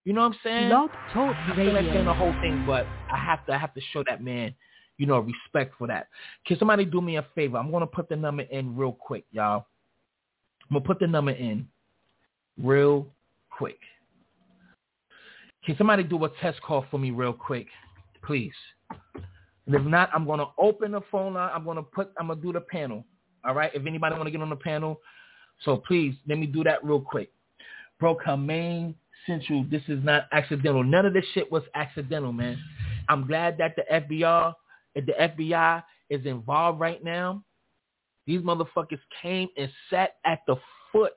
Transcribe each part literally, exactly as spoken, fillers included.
You know what I'm saying? Blog Talk I feel like saying Radio. the whole thing, but I have to I have to show that man, you know, respect for that. Can somebody do me a favor? I'm gonna put the number in real quick, y'all. I'm gonna put the number in real quick. Can somebody do a test call for me real quick, please? And if not, I'm gonna open the phone line. I'm gonna put. I'm gonna do the panel. All right. If anybody want to get on the panel, so please let me do that real quick. Bro, Maine Central. This is not accidental. None of this shit was accidental, man. I'm glad that the F B I, the F B I is involved right now. These motherfuckers came and sat at the foot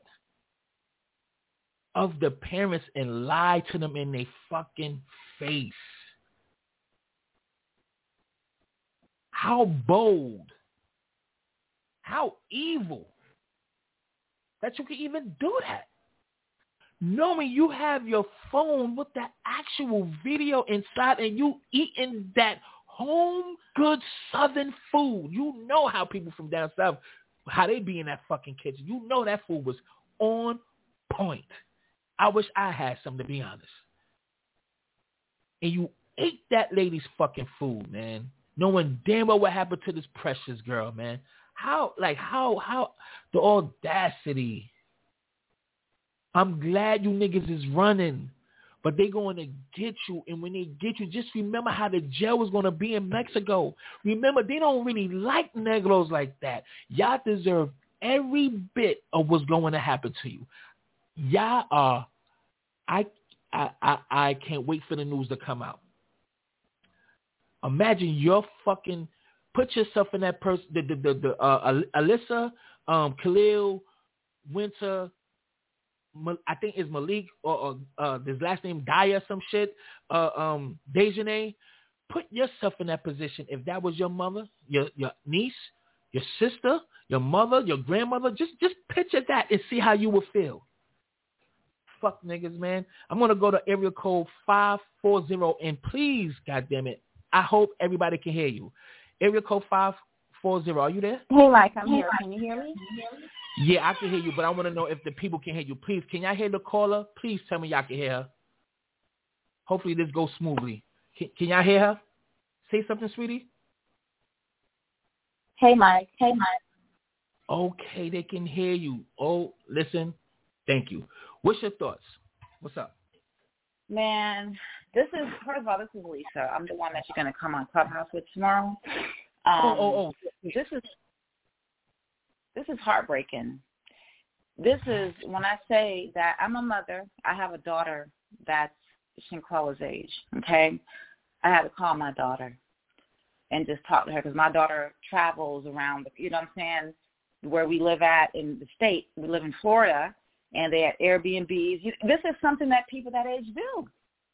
of the parents and lied to them in their fucking face. How bold, how evil that you can even do that. Knowing you have your phone with that actual video inside and you eating that home good southern food. You know how people from down south, how they be in that fucking kitchen. You know that food was on point. I wish I had some, to be honest. And you ate that lady's fucking food, man. Knowing damn well what happened to this precious girl, man. How, like, how, how, the audacity. I'm glad you niggas is running, but they going to get you. And when they get you, just remember how the jail was going to be in Mexico. Remember, they don't really like Negros like that. Y'all deserve every bit of what's going to happen to you. Y'all are, I, I, I, I can't wait for the news to come out. Imagine your fucking, put yourself in that person, the, the, the, the uh, Alyssa, um, Khalil, Winter, I think it's Malik or, or uh, his last name Daya, some shit. Uh, um, Dejanay, put yourself in that position. If that was your mother, your your niece, your sister, your mother, your grandmother, just just picture that and see how you would feel. Fuck niggas, man. I'm gonna go to area code five four zero and please, goddamn it, I hope everybody can hear you. Area code five four zero. Are you there? Hey, Mike, I'm here. Can you hear me? Yeah, I can hear you, but I want to know if the people can hear you. Please, can y'all hear the caller? Please tell me y'all can hear her. Hopefully this goes smoothly. Can, can y'all hear her? Say something, sweetie. Hey, Mike. Hey, Mike. Okay, they can hear you. Oh, listen. Thank you. What's your thoughts? What's up? Man, this is, first of all, this is Lisa. I'm the one that you're going to come on Clubhouse with tomorrow. Um, oh, oh, oh. This is This is heartbreaking. This is, when I say that I'm a mother, I have a daughter that's Shanquella's age, okay? I had to call my daughter and just talk to her because my daughter travels around, you know what I'm saying, where we live at in the state. We live in Florida, and they have Airbnbs. This is something that people that age do.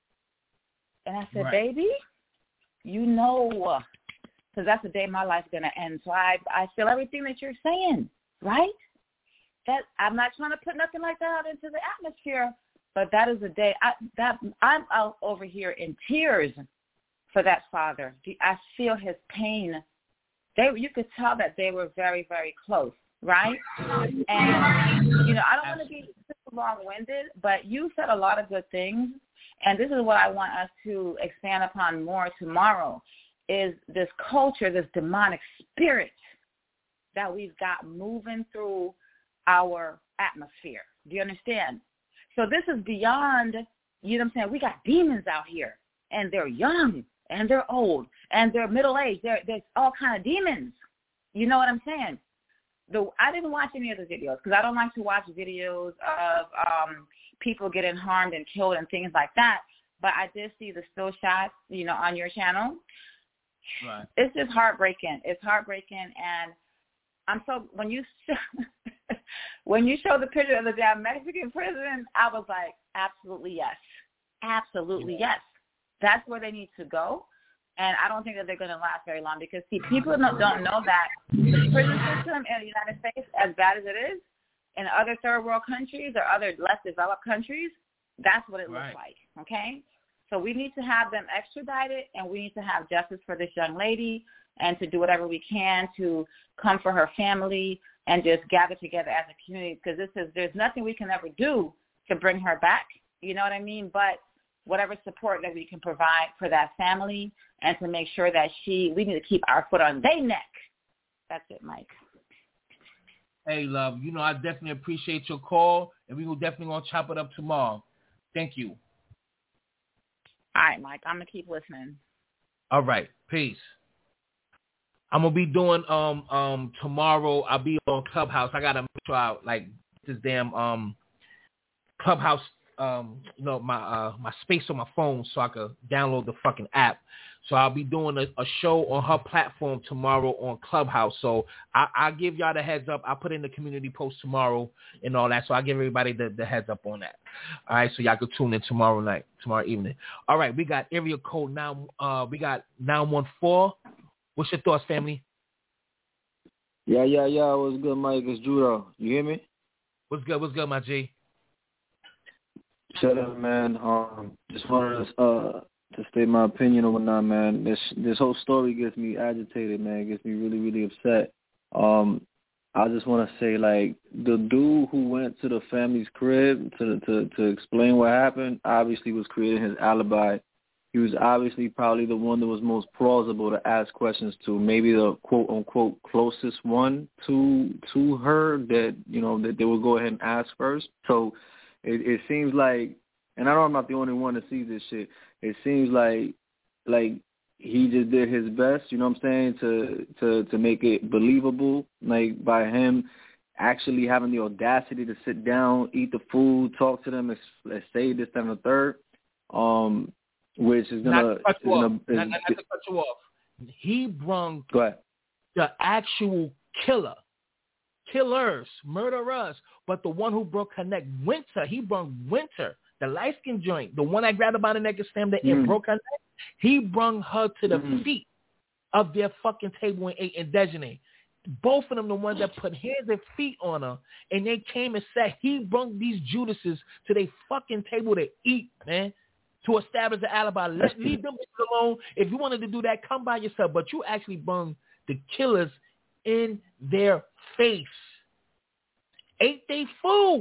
And I said, right. Baby, you know, because that's the day my life's going to end. So I I feel everything that you're saying, right? That I'm not trying to put nothing like that out into the atmosphere, but that is a day. I, that I'm out over here in tears for that father. I feel his pain. They, you could tell that they were very, very close, right? And, you know, I don't want to be super long-winded, but you said a lot of good things, and this is what I want us to expand upon more tomorrow. Is this culture, this demonic spirit that we've got moving through our atmosphere. Do you understand? So this is beyond, you know what I'm saying? We got demons out here, and they're young, and they're old, and they're middle-aged. They're, there's all kind of demons. You know what I'm saying? The, I didn't watch any of the videos because I don't like to watch videos of um, people getting harmed and killed and things like that, but I did see the still shots, you know, on your channel. Right. It's just heartbreaking. It's heartbreaking, and I'm so when you show, when you show the picture of the damn Mexican prison, I was like, absolutely yes, absolutely yes. That's where they need to go, and I don't think that they're going to last very long because see, people don't, don't know that the prison system in the United States, as bad as it is, in other third world countries or other less developed countries, that's what it right. looks like. Okay. So we need to have them extradited, and we need to have justice for this young lady and to do whatever we can to come for her family and just gather together as a community because this is there's nothing we can ever do to bring her back. You know what I mean? But whatever support that we can provide for that family and to make sure that she, we need to keep our foot on their neck. That's it, Mike. Hey, love, you know, I definitely appreciate your call, and we will definitely going to chop it up tomorrow. Thank you. All right, Mike, I'm going to keep listening. All right, peace. I'm going to be doing, um, um, tomorrow, I'll be on Clubhouse. I got to make sure I, like, this damn, um, Clubhouse, um, you know, my, uh, my space on my phone so I could download the fucking app. So I'll be doing a, a show on her platform tomorrow on Clubhouse. So I, I'll give y'all the heads up. I'll put in the community post tomorrow and all that. So I'll give everybody the, the heads up on that. All right, so y'all can tune in tomorrow night, tomorrow evening. All right, we got area code now. Uh, we got nine one four. What's your thoughts, family? Yeah, yeah, yeah. What's good, Mike? It's Judo. You hear me? What's good? What's good, my G? Shut up, man. Um, just wanted to uh to state my opinion or whatnot, man. This this whole story gets me agitated, man. It gets me really, really upset. Um, I just want to say, like, the dude who went to the family's crib to to to explain what happened obviously was creating his alibi. He was obviously probably the one that was most plausible to ask questions to, maybe the quote unquote closest one to to her that, you know, that they would go ahead and ask first. So it, it seems like, and I know I'm not the only one that sees this shit, it seems like like he just did his best, you know what I'm saying, to to to make it believable, like by him actually having the audacity to sit down, eat the food, talk to them, and say this, that, and the third. Um, Which is gonna, not to cut you gonna off. is, Not, not, not to cut you off. He brung go ahead. the actual killer, killers, murderers, but the one who broke her neck, Winter. He brung Winter, the light skin joint, the one I grabbed her by the neck and slammed her and Mm. broke her neck. He brung her to the Mm. feet of their fucking table and ate and Dejeuner. Both of them, the ones that put hands and feet on her, and they came and said he brung these Judases to their fucking table to eat, man. To establish the alibi. Let leave them alone. If you wanted to do that, come by yourself. But you actually brung the killers in their face. Ate their food.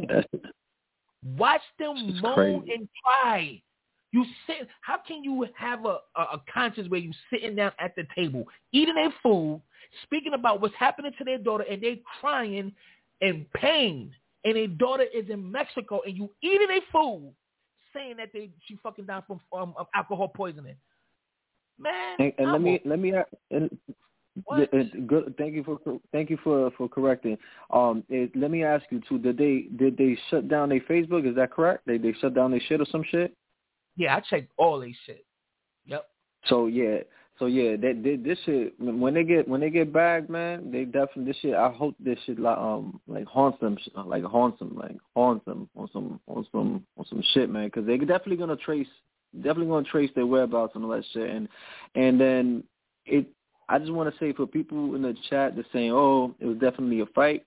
Watch them moan crazy. and cry. You sit. How can you have a, a, a conscience where you sitting down at the table, eating their food, speaking about what's happening to their daughter, and they crying in pain, and their daughter is in Mexico, and you eating their food, saying that they she fucking died from um, alcohol poisoning, man. And, and let a, me let me and, what? and good. Thank you for thank you for for correcting. Um, it, let me ask you too. Did they did they shut down their Facebook? Is that correct? They they shut down their shit or some shit? Yeah, I checked all these shit. Yep. So yeah, so yeah, they, they, this shit when they get when they get bagged, man, they definitely this shit. I hope this shit like um like haunts them, like haunts them, like haunts them on some on some on some shit, man, because they're definitely gonna trace, definitely gonna trace their whereabouts and all that shit, and and then it. I just want to say for people in the chat that's saying, oh, it was definitely a fight.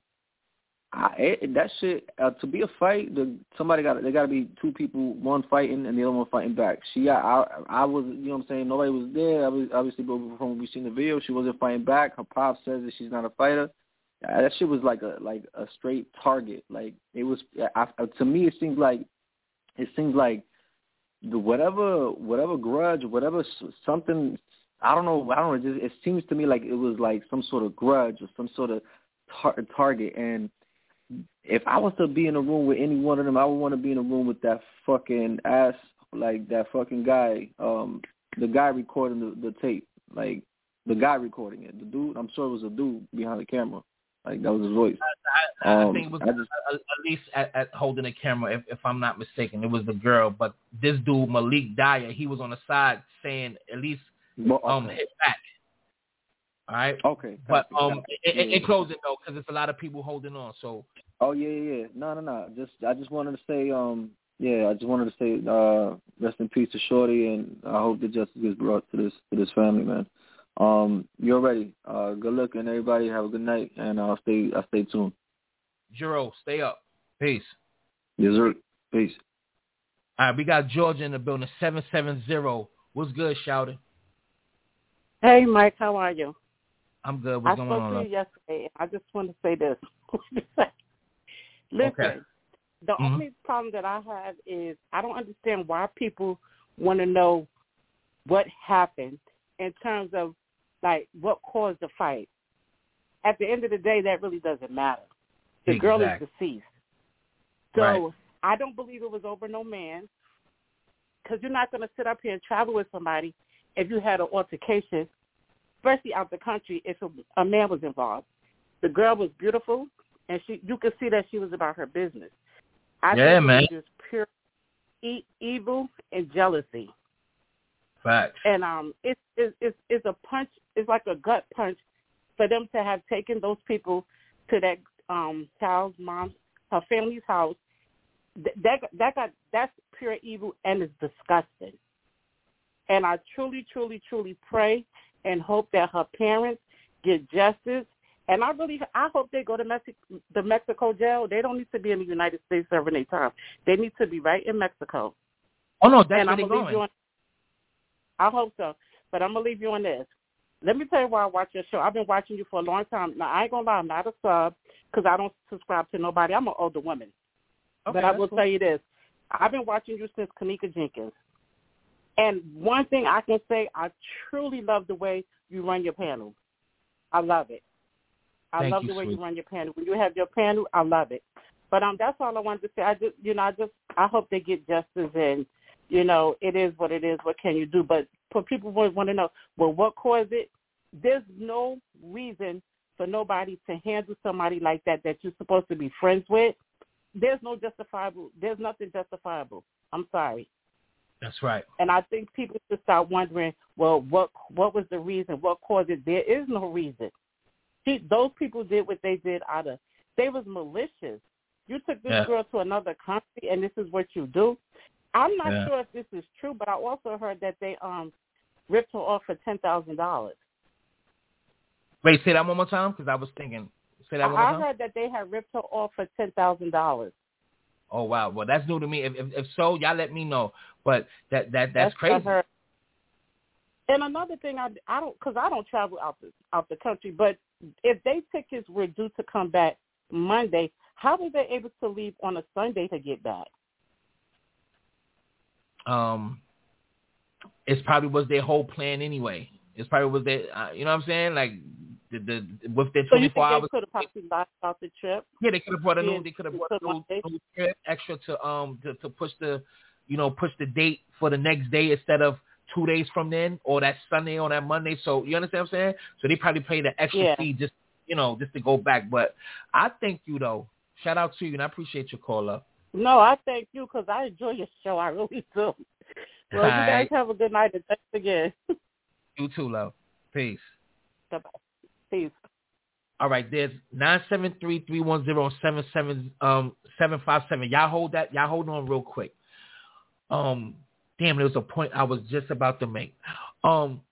I, it, that shit uh, to be a fight, the, somebody got they got to be two people, one fighting and the other one fighting back. She, I, I, I was, you know what I'm saying. Nobody was there. I was, obviously, but from we seen the video, she wasn't fighting back. Her pop says that she's not a fighter. Uh, that shit was like a like a straight target. Like it was I, to me, it seems like it seems like the whatever whatever grudge, whatever something. I don't know. I don't know. It, just, it seems to me like it was like some sort of grudge or some sort of tar- target and. If I was to be in a room with any one of them, I would want to be in a room with that fucking ass, like that fucking guy, um, the guy recording the, the tape, like the guy recording it, the dude. I'm sure it was a dude behind the camera, like that was his voice. I, I, um, I think it was I just, at, at least at, at holding the camera, if, if I'm not mistaken, it was the girl. But this dude Malik Dyer, he was on the side saying at least well, okay. um hit back. All right. Okay. But copy, um, copy. in, Yeah, in closing though, because there's a lot of people holding on. So. Oh yeah, yeah, yeah. No, no, no. Just I just wanted to say, um, yeah, I just wanted to say, uh, rest in peace to Shorty, and I hope that justice gets brought to this to this family, man. Um, you're ready. Uh, good luck, and everybody have a good night, and I'll stay. I'll stay tuned. Jero, stay up. Peace. Yes, sir. Peace. All right, we got Georgia in the building. Seven seven zero. What's good, shouting? Hey, Mike, how are you? I'm good. What's I going on? I spoke to you yesterday. I just want to say this. Listen, okay. the mm-hmm. only problem that I have is I don't understand why people want to know what happened in terms of, like, what caused the fight. At the end of the day, that really doesn't matter. The exactly. girl is deceased. So right. I don't believe it was over no man, because you're not going to sit up here and travel with somebody if you had an altercation, especially out the country, if a, a man was involved. The girl was beautiful, and she you could see that she was about her business. I yeah, think man. it was just pure e- evil and jealousy. Facts. And um, it's it's it's it's a punch. It's like a gut punch for them to have taken those people to that um child's mom, her family's house. That that got that's pure evil and it's disgusting. And I truly, truly, truly pray and hope that her parents get justice. And I really, I hope they go to Mexico, the Mexico jail. They don't need to be in the United States serving their time. They need to be right in Mexico. Oh no, that's and where I'm they're gonna going. leave you on, I hope so, but I'm gonna leave you on this. Let me tell you why I watch your show. I've been watching you for a long time. Now I ain't gonna lie, I'm not a sub because I don't subscribe to nobody. I'm an older woman. Okay, but I will cool. tell you this. I've been watching you since Kanika Jenkins. And one thing I can say, I truly love the way you run your panel. I love it. I Thank love you, the way sweet. you run your panel. When you have your panel, I love it. But um, that's all I wanted to say. I just, you know, I just, I hope they get justice, and you know, it is what it is. What can you do? But for people who want to know, well, what caused it? There's no reason for nobody to handle somebody like that that you're supposed to be friends with. There's no justifiable. There's nothing justifiable. I'm sorry. That's right. And I think people should start wondering, well, what what was the reason? What caused it? There is no reason. See, those people did what they did out of, they was malicious. You took this yeah. girl to another country, and this is what you do. I'm not yeah. sure if this is true, but I also heard that they um ripped her off for ten thousand dollars. Wait, say that one more time, because I was thinking. Say that one more I time. heard that they had ripped her off for ten thousand dollars. Oh wow, well that's new to me. If, if if so, y'all let me know. But that that that's, that's crazy. Heard. And another thing, I, I don't because I don't travel out the out the country. But if they tickets were due to come back Monday, how were they able to leave on a Sunday to get back? Um, it's probably was their whole plan anyway. It's probably was their, uh, you know what I'm saying? Like the the with their So you twenty-four think hours. they could have possibly lost out the trip? Yeah, they could have brought a new. Yeah, They could have brought took a new, one day. new trip extra to um to, to push the, you know, push the date for the next day instead of two days from then, or that Sunday or that Monday. So you understand what I'm saying? So they probably paid the extra Yeah. fee just, you know, just to go back. But I thank you though. Shout out to you, and I appreciate your call up. No, I thank you because I enjoy your show. I really do. Well, you guys have a good night, and thanks again. You too, love. Peace. Bye-bye. Peace. All right, there's nine seven three, three one zero, seven seven um seven five seven. Y'all hold that. Y'all hold on real quick. Um, damn, there was a point I was just about to make. Um,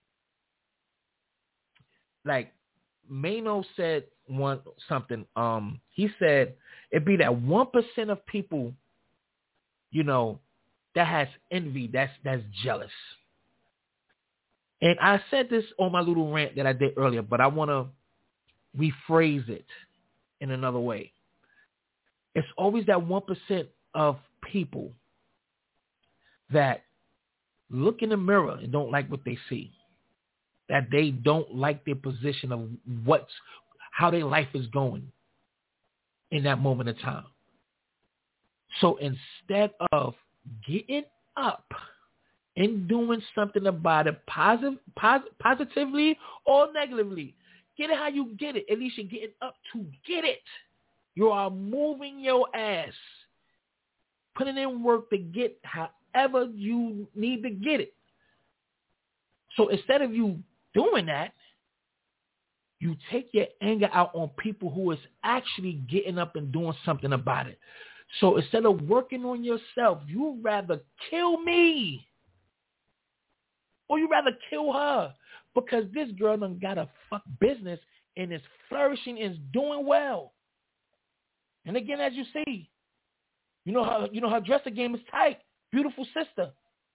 like Mano said one something. Um, he said it'd be that one percent of people, you know, that has envy. That's that's jealous. And I said this on my little rant that I did earlier, but I want to rephrase it in another way. It's always that one percent of people that look in the mirror and don't like what they see, that they don't like their position of what's, how their life is going in that moment of time. So instead of getting up and doing something about it positive, pos- positively or negatively, get it how you get it. At least you're getting up to get it. You are moving your ass, putting in work to get however you need to get it. So instead of you doing that, you take your anger out on people who is actually getting up and doing something about it. So instead of working on yourself, you'd rather kill me. Or you rather kill her because this girl done got a fuck business and is flourishing and is doing well. And again, as you see, you know her, you know her dresser game is tight. Beautiful sister.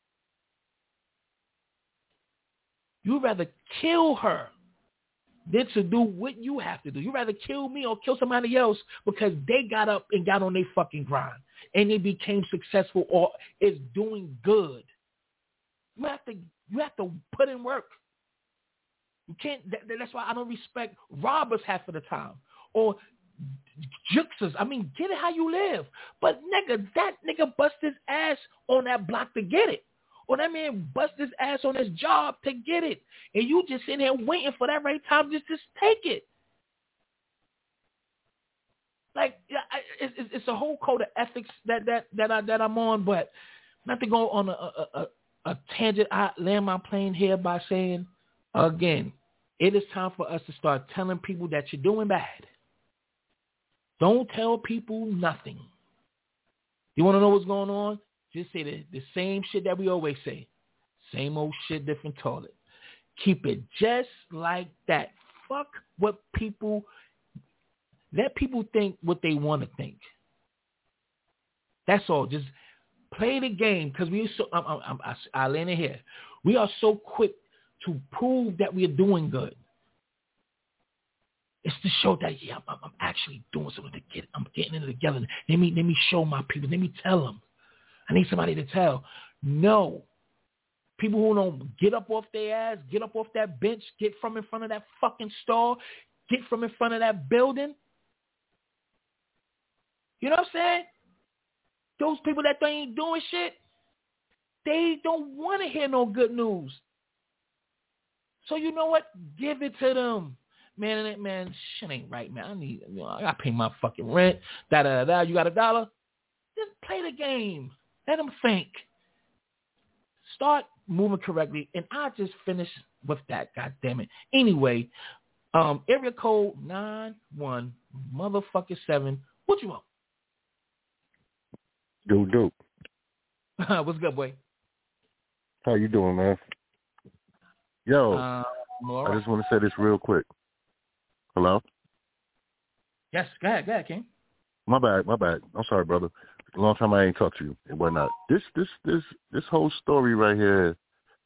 You'd rather kill her than to do what you have to do. You'd rather kill me or kill somebody else because they got up and got on their fucking grind and they became successful or is doing good. You have to you have to put in work. You can't. That, that's why I don't respect robbers half of the time or jukesters. I mean, get it how you live. But nigga, that nigga bust his ass on that block to get it. Or that man bust his ass on his job to get it. And you just sitting here waiting for that right time just to take it. Like, it's, it's, it's a whole code of ethics that that that I that I'm on, but not to go on a a, a, a tangent. I land my plane here by saying, again, it is time for us to start telling people that you're doing bad. Don't tell people nothing. You want to know what's going on? Just say the, the same shit that we always say. Same old shit, different toilet. Keep it just like that. Fuck what people... Let people think what they want to think. That's all. Just play the game because we are so. I'm, I'm, I'm, I land it here. We are so quick to prove that we are doing good. It's to show that yeah, I'm, I'm actually doing something to get. I'm getting it together. Let me let me show my people. Let me tell them. I need somebody to tell. No. People who don't get up off their ass, get up off that bench, get from in front of that fucking stall, get from in front of that building. You know what I'm saying? Those people that they ain't doing shit, they don't want to hear no good news. So you know what? Give it to them. Man, man, shit ain't right, man. I need, you know, I gotta pay my fucking rent. Da da da. You got a dollar? Just play the game. Let them think. Start moving correctly, and I just finish with that. God damn it. Anyway, um, area code nine one motherfucking seven. What you want? Dude, dude. What's good, boy? How you doing, man? Yo, uh, right. I just want to say this real quick. Hello? Yes, go ahead, go ahead, King. My bad, my bad. I'm sorry, brother. A long time I ain't talked to you and whatnot. This, this, this, this whole story right here,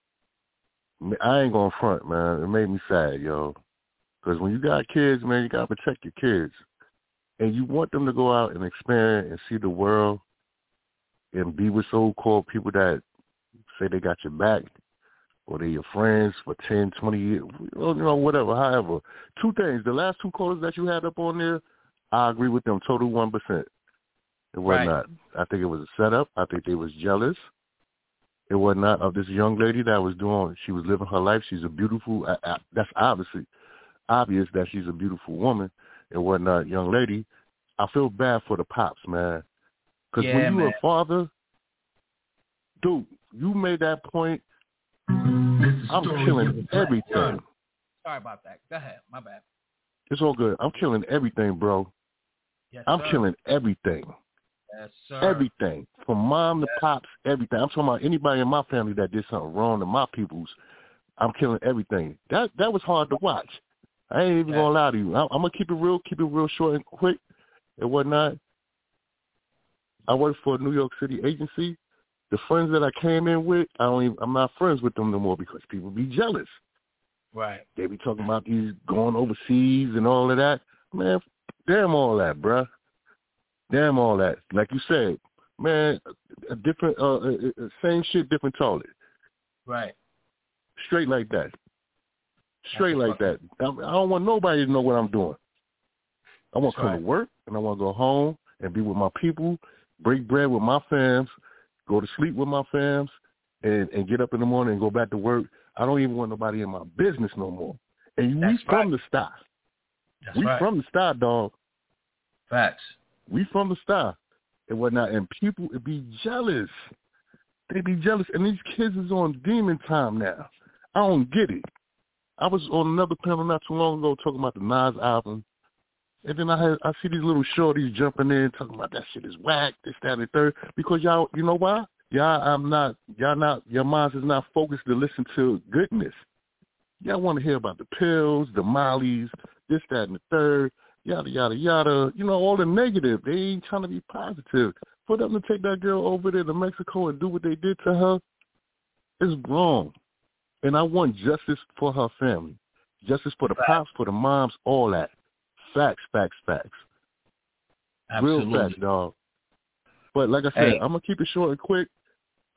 I ain't gonna front, man. It made me sad, yo. Because when you got kids, man, you gotta protect your kids, and you want them to go out and experience and see the world, and be with so-called people that say they got your back, or they're your friends for ten, twenty years, you know, whatever, however. Two things. The last two callers that you had up on there, I agree with them, total one percent. It was right. not. I think it was a setup. I think they was jealous. It was not of this young lady that was doing, she was living her life. She's a beautiful, uh, uh, that's obviously obvious that she's a beautiful woman. It was not young lady. I feel bad for the pops, man. Because yeah, when you man. a father, dude, you made that point. I'm killing everything. Sorry. Sorry about that. Go ahead. My bad. It's all good. I'm killing everything, bro. Yes, I'm sir. killing everything. Yes, sir. Everything. From mom to yes. pops, everything. I'm talking about anybody in my family that did something wrong to my peoples. I'm killing everything. That that was hard to watch. I ain't even yes. going to lie to you. I'm, I'm going to keep it real, keep it real short and quick and whatnot. I work for a New York City agency. The friends that I came in with, I don't even, I'm not friends with them no more because people be jealous. Right. They be talking about these going overseas and all of that. Man, damn all that, bruh. Damn all that. Like you said, man, a different, uh, uh, same shit, different toilet. Right. Straight like that. Straight That's like that. I, I don't want nobody to know what I'm doing. I want to come right. to work, and I want to go home and be with my people, break bread with my fams, go to sleep with my fams, and, and get up in the morning and go back to work. I don't even want nobody in my business no more. And That's we from right. the star. That's we right. from the star, dog. Facts. We from the star and whatnot. And people would be jealous. They be jealous. And these kids is on demon time now. I don't get it. I was on another panel not too long ago talking about the Nas album. And then I had, I see these little shorties jumping in talking about that shit is whack, this, that, and the third. Because y'all, you know why? Y'all, I'm not, y'all not, your minds is not focused to listen to goodness. Y'all want to hear about the pills, the mollies, this, that, and the third, yada, yada, yada. You know, all the negative. They ain't trying to be positive. For them to take that girl over there to Mexico and do what they did to her is wrong. And I want justice for her family. Justice for the pops, for the moms, all that. Facts, facts, facts. Absolutely. Real facts, dog. But like I said, hey. I'm going to keep it short and quick.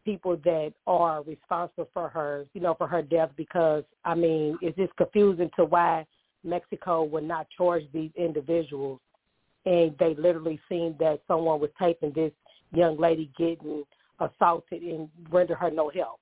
people that are responsible for her, you know, for her death, because, I mean, it's just confusing to why Mexico would not charge these individuals. And they literally seen that someone was taping this young lady getting assaulted and render her no help.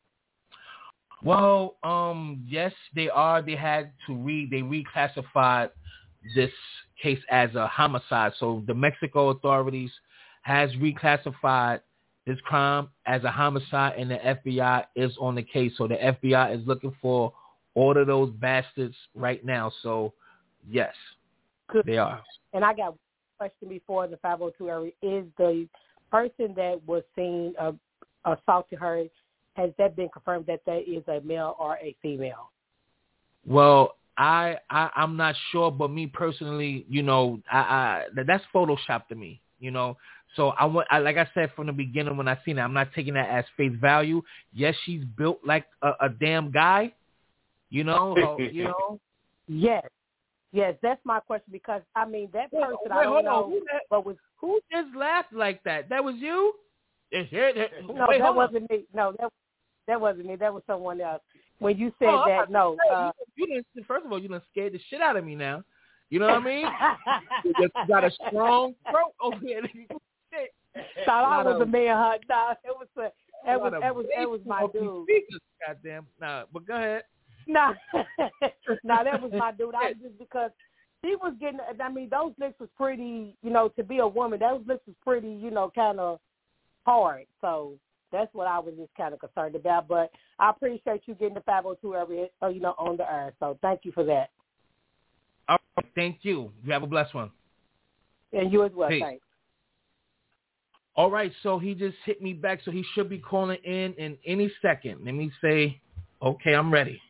Well, um, yes, they are. They had to read, they reclassified this case as a homicide. So the Mexico authorities has reclassified this crime as a homicide, and the F B I is on the case. So the F B I is looking for all of those bastards right now. So, yes, Good. They are. And I got a question before the five oh two area. Is the person that was seen uh, assaulting her, has that been confirmed that that is a male or a female? Well, I, I I'm not sure, but me personally, you know, I, I that's Photoshop to me, you know. So I want, I, like I said from the beginning when I seen it, I'm not taking that as face value. Yes, she's built like a, a damn guy, you know. uh, you know. Yes, yes, that's my question, because I mean that person Wait, I don't hold know, on. Who, that, but was who just laughed like that? That was you? no, Wait, that hold wasn't on. me. No, that that wasn't me. That was someone else. When you said oh, that, no. Say, Uh, you, you didn't. First of all, you done scared the shit out of me now. You know what I mean? You just got a strong throat over here. Thought I was of, a man, huh? No, it was a, that was of that was that was my dude. Speakers, goddamn. Nah, but go ahead. No, no, that was my dude. I just because she was getting. I mean, those licks was pretty. You know, to be a woman, those licks was pretty. You know, kind of hard. So that's what I was just kind of concerned about. But I appreciate you getting the five oh two area, uh, you know, on the air. So thank you for that. All right, thank you. You have a blessed one. And you as well. Peace. Thanks. All right, so he just hit me back, so he should be calling in in any second. Let me say, okay, I'm ready.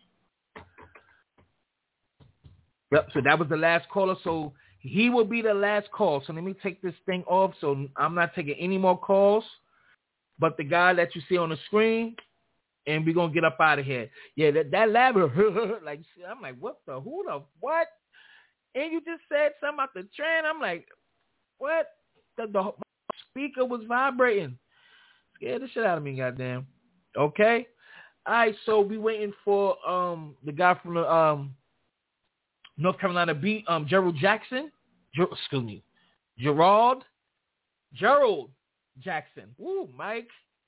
Yep, so that was the last caller, so he will be the last call. So let me take this thing off, so I'm not taking any more calls, but the guy that you see on the screen, and we're going to get up out of here. Yeah, that, that lab, like, I'm like, what the, who the, what? And you just said something about the trend. I'm like, what? The, the speaker was vibrating. Scared the shit out of me, goddamn. Okay? All right, so we waiting for um the guy from the um North Carolina beat, um Gerald Jackson. Ger- excuse me. Gerald. Gerald Jackson. Woo, Mike.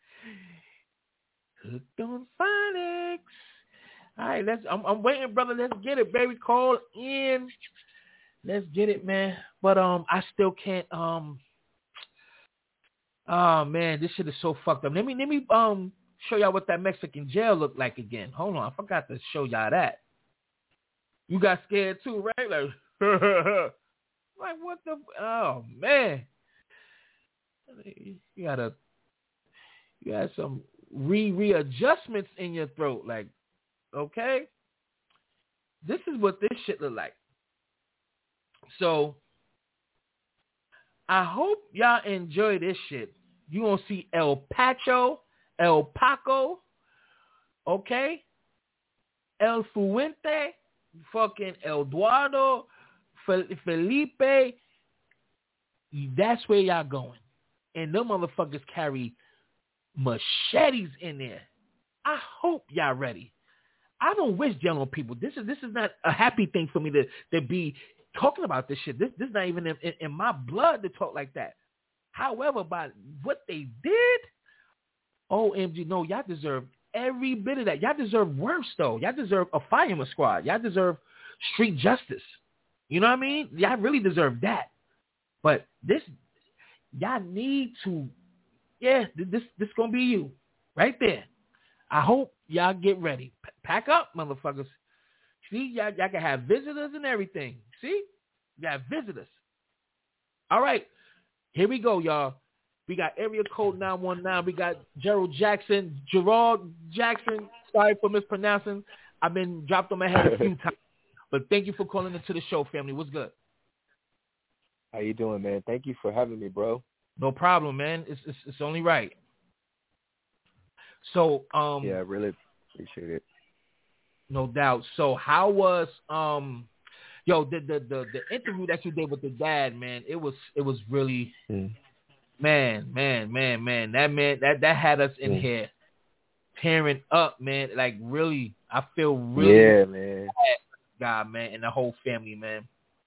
Hooked on phonics. All right, let's I'm, I'm waiting, brother. Let's get it, baby. Call in. Let's get it, man. But um I still can't um oh man, this shit is so fucked up. Let me let me um show y'all what that Mexican jail looked like again. Hold on, I forgot to show y'all that. You got scared too, right? Like, like what the? Oh man, you gotta, you got some re readjustments in your throat. Like, okay, this is what this shit look like. So, I hope y'all enjoy this shit. You gonna see El Pacho, El Paco, okay, El Fuente, fucking Eduardo, Felipe. That's where y'all going, and them motherfuckers carry machetes in there. I hope y'all ready. I don't wish jail on people. This is this is not a happy thing for me to to be talking about this shit. This this is not even in, in, in my blood to talk like that. However, by what they did, O M G, no, y'all deserve every bit of that. Y'all deserve worse, though. Y'all deserve a fireman squad. Y'all deserve street justice. You know what I mean? Y'all really deserve that. But this, y'all need to, yeah, this this gonna be you right there. I hope y'all get ready. P- pack up, motherfuckers. See, y'all, y'all can have visitors and everything. See? You got visitors. All right. Here we go, y'all. We got area code nine one nine. We got Gerald Jackson. Gerald Jackson. Sorry for mispronouncing. I've been dropped on my head a few times. But thank you for calling into the show, family. What's good? How you doing, man? Thank you for having me, bro. No problem, man. It's it's, it's only right. So, um, yeah, I really appreciate it. No doubt. So, how was um, yo the the the, the interview that you did with the dad, man? It was it was really, mm. Man, man, man, man. That man, that, that had us in Mm. here tearing up, man. Like, really, I feel really Yeah, man. bad for this guy, man, and the whole family, man.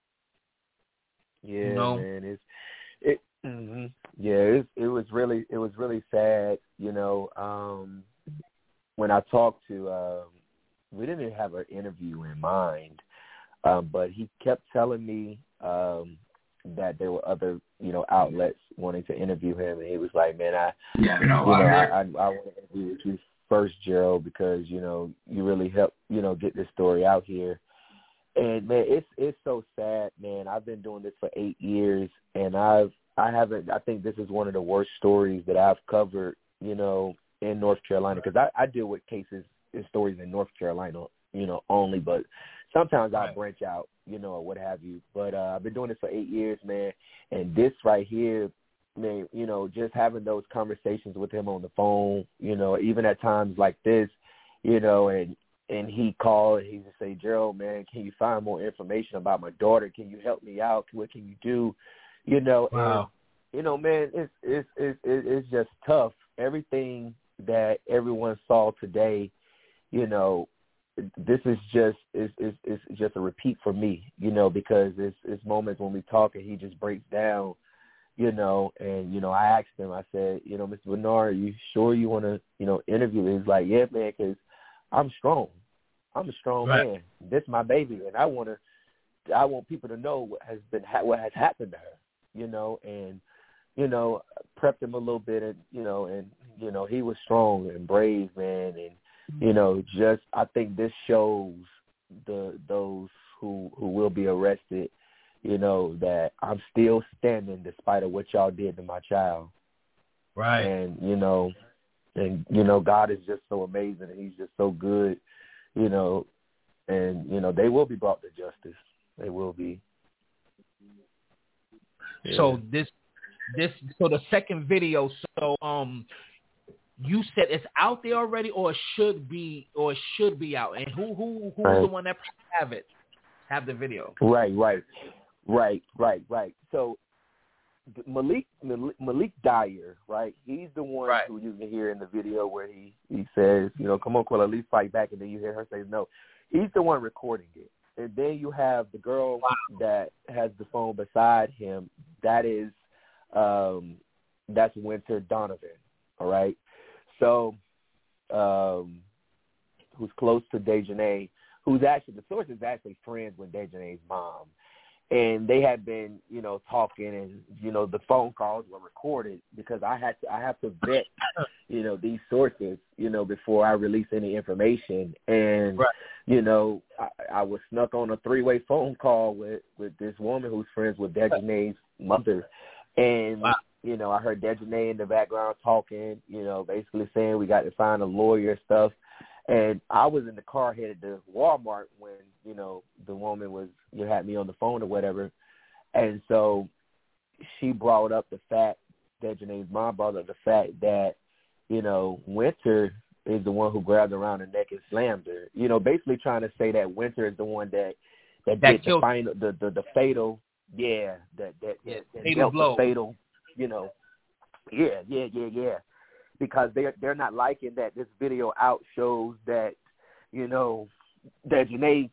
Yeah, You know? man. It's it. Mm-hmm. Yeah, it it was really it was really sad. You know, um, when I talked to, um, we didn't have an interview in mind, um, but he kept telling me um, that there were other, you know, outlets wanting to interview him, and he was like, "Man, I, Yeah, you know, I, I, I want to interview with you first, Gerald, because you know you really helped, you know, get this story out here." And man, it's it's so sad, man. I've been doing this for eight years, and I've I haven't. I think this is one of the worst stories that I've covered, you know, in North Carolina, because I, I deal with cases and stories in North Carolina, you know, only. But sometimes I branch out, you know, or what have you. But uh, I've been doing this for eight years, man. And this right here, man, you know, just having those conversations with him on the phone, you know, even at times like this, you know, and. And he called and he just say, "Gerald, man, can you find more information about my daughter? Can you help me out? What can you do?" You know, Wow. and you know, man, it's it's it's it's just tough. Everything that everyone saw today, you know, this is just is is is just a repeat for me, you know, because it's it's moments when we talk and he just breaks down, you know, and you know, I asked him, I said, you know, Mister Bernard, are you sure you want to, you know, interview me? He's like, "Yeah, man, because I'm strong. I'm a strong Right. man. This is my baby, and I want to. I want people to know what has been what has happened to her. You know, and you know, prepped him a little bit, and you know, and you know, he was strong and brave, man, and you know, just I think this shows the those who who will be arrested, you know, that I'm still standing despite of what y'all did to my child. Right. And you know. And, you know, God is just so amazing, and he's just so good, you know, and, you know, they will be brought to justice. They will be. Yeah. So this, this, so the second video, so, um, you said it's out there already, or it should be, or it should be out. And who, who, who's right. the one that have it, have the video? Right, right, right, right, right. So, Malik Malik Dyer, right? He's the one right. who you can hear in the video where he, he says, you know, "Come on, Quilla, at least fight back," and then you hear her say no. He's the one recording it. And then you have the girl wow. that has the phone beside him. That is, um, that's Winter Donovan, all right? So, um, who's close to Dejanay, who's actually, the source is actually friends with Dejanay's mom. And they had been, you know, talking, and you know, the phone calls were recorded because I had to, I have to vet, you know, these sources, you know, before I release any information. And right. you know, I, I was snuck on a three-way phone call with with this woman who's friends with Dejanay's mother, and wow. you know, I heard Dejanay in the background talking, you know, basically saying we got to find a lawyer and stuff. And I was in the car headed to Walmart when, you know, the woman was, you know, had me on the phone or whatever. And so she brought up the fact, Dejanay's mom brought up the fact that, you know, Winter is the one who grabbed her around the neck and slammed her. You know, basically trying to say that Winter is the one that, that, that did the final, the, the, the fatal, yeah, that, that, yeah, that, that fatal dealt blow. the fatal, you know, yeah, yeah, yeah, yeah. Because they're, they're not liking that this video out shows that, you know, that Janae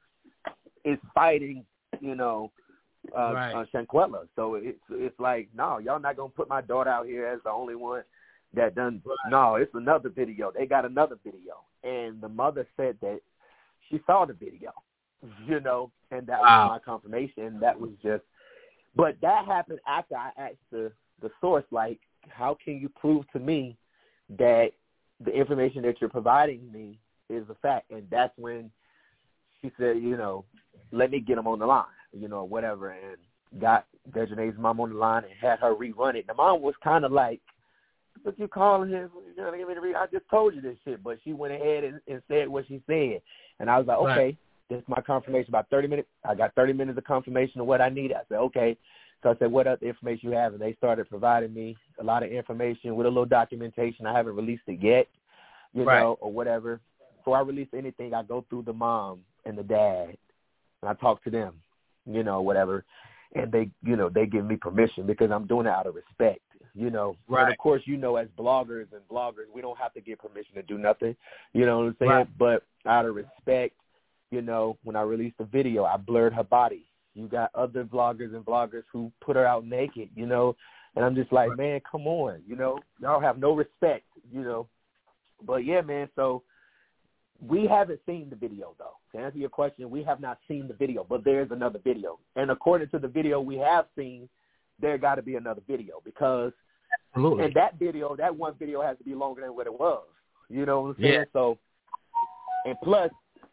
is fighting, you know, uh, right. uh, Shanquella. So it's it's like, no, y'all not going to put my daughter out here as the only one that done. Right. No, it's another video. They got another video. And the mother said that she saw the video, you know, and that wow. was my confirmation. That was just, but that happened after I asked the, the source, like, how can you prove to me that the information that you're providing me is a fact? And that's when she said, you know, let me get him on the line, you know, whatever, and got Dejanay's mom on the line and had her rerun it. The mom was kind of like, what you calling him? You're gonna give me the re- I just told you this shit. But she went ahead and, and said what she said. And I was like, okay, right. This is my confirmation. About thirty minutes, I got thirty minutes of confirmation of what I needed. I said, okay. So I said, what other information you have? And they started providing me a lot of information with a little documentation. I haven't released it yet, you right. know, or whatever. Before I release anything, I go through the mom and the dad, and I talk to them, you know, whatever. And they, you know, they give me permission because I'm doing it out of respect, you know. Right. And of course, you know, as bloggers and bloggers, we don't have to get permission to do nothing. You know what I'm saying? Right. But out of respect, you know, when I released the video, I blurred her body. You got other vloggers and bloggers who put her out naked, you know. And I'm just like, right. man, come on, you know. Y'all have no respect, you know. But, yeah, man, so we haven't seen the video, though. To answer your question, we have not seen the video, but there's another video. And according to the video we have seen, there got to be another video because Absolutely. and that video, that one video has to be longer than what it was. You know what I'm saying? Yeah. So, and plus,